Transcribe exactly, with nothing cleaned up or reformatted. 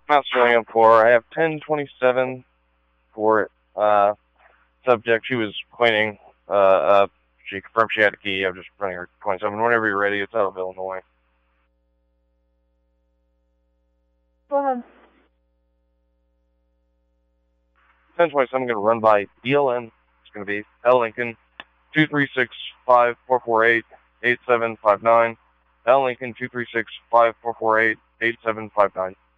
Master M four. I have ten twenty-seven for it. Uh, subject, she was cleaning. Uh, uh, she confirmed she had a key. I'm just running her twenty-seven. Whenever you're ready, it's out of Illinois. Go ahead. ten twenty-seven, I'm going to run by D L N. It's going to be L Lincoln, two three six, five four four eight, eight seven five nine. L Lincoln, two three six, five four four eight, eight seven five nine.